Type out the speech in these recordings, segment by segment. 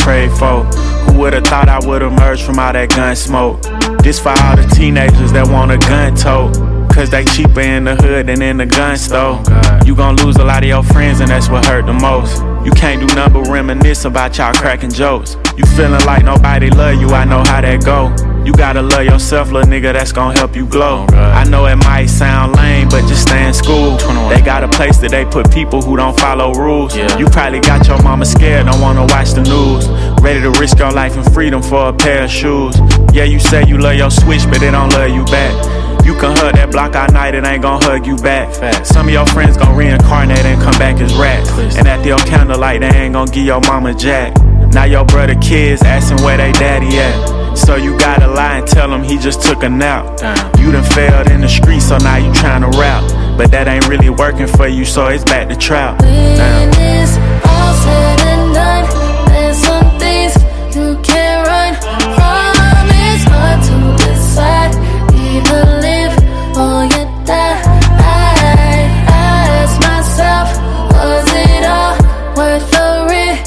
prayed for. Who would've thought I would've emerged from all that gun smoke? This for all the teenagers that want a gun tote, cause they cheaper in the hood than in the gun store. You gon' lose a lot of your friends and that's what hurt the most. You can't do nothing but reminisce about y'all cracking jokes. You feeling like nobody love you, I know how that go. You gotta love yourself, little nigga, that's gon' help you glow. I know it might sound lame, but just stay in school. They got a place that they put people who don't follow rules. You probably got your mama scared, don't wanna watch the news. Ready to risk your life and freedom for a pair of shoes. Yeah, you say you love your switch, but they don't love you back. You can hug that block all night, it ain't gon' hug you back. Some of your friends gon' reincarnate and come back as rats. And at your candlelight, they ain't gon' give your mama jack. Now your brother kids asking where they daddy at. So you gotta lie and tell him he just took a nap. You done failed in the streets, so now you tryna rap. But that ain't really working for you, so it's back to trap. When it's all said and done, there's some things you can't run from. It's hard to decide, either live or you die. I ask myself, was it all worth the risk?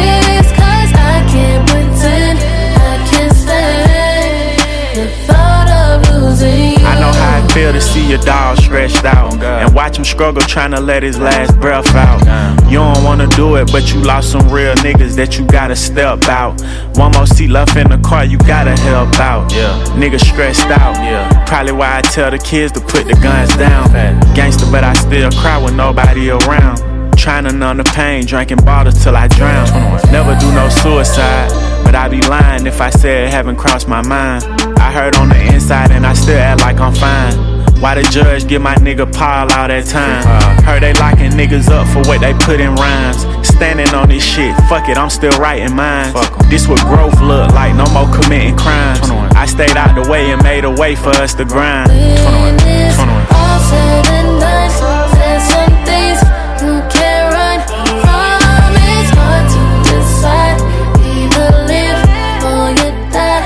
Cause I can't pretend I can't stand the thought of losing you. I know how it feel to see your dog stretched out and watch him struggle trying to let his last breath out. You don't wanna do it, but you lost some real niggas that you gotta step out. One more seat left in the car, you gotta help out. Niggas stressed out. Probably why I tell the kids to put the guns down. Gangster, but I still cry with nobody around. Trying to numb the pain, drinking bottles till I drown. Never do no suicide, but I be lying if I said it haven't crossed my mind. I hurt on the inside and I still act like I'm fine. Why the judge give my nigga Paul all that time? Heard they locking niggas up for what they put in rhymes. Standing on this shit, fuck it, I'm still writing mine. This what growth look like, no more committing crimes. I stayed out the way and made a way for us to grind. When it's all said and done, there's some things you can't run from. It's hard to decide, either live or you die.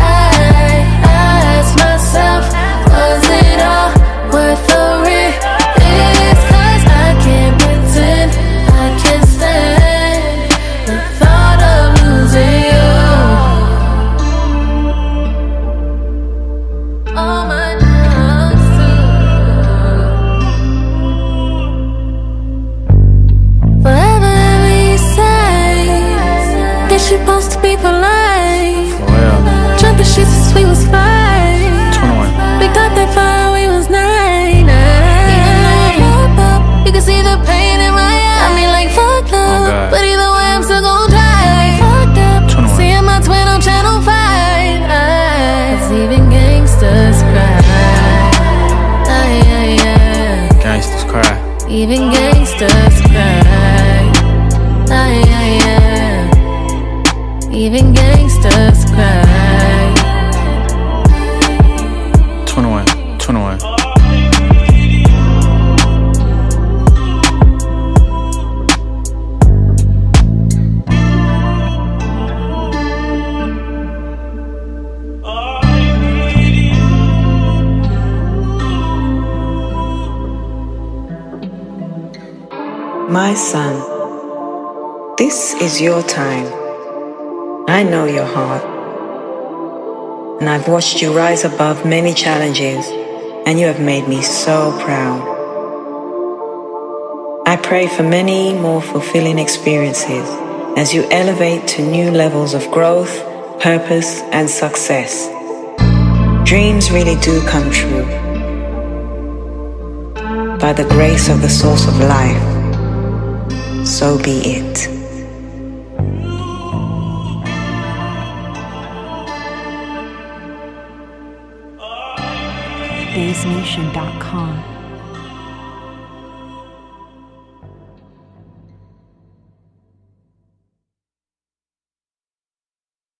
I ask myself, was it all worth the risk? Cause I can't pretend I can't stand the thought of losing you. All my dogs too. Forever we say they're supposed to be polite. Jumping shit since we was 5. We got that fire, we was 9. You can see the pain in my eyes. I mean, like, fuck love, but either way, I'm still gon' try. Fucked up, seeing my twin on Channel 5. Cause even gangsters cry. Gangsters cry. Even gangsters cry. Even gangsters cry. 21. My son, this is your time. I know your heart. And I've watched you rise above many challenges, and you have made me so proud. I pray for many more fulfilling experiences as you elevate to new levels of growth, purpose, and success. Dreams really do come true. By the grace of the source of life, so be it. BaseNation.com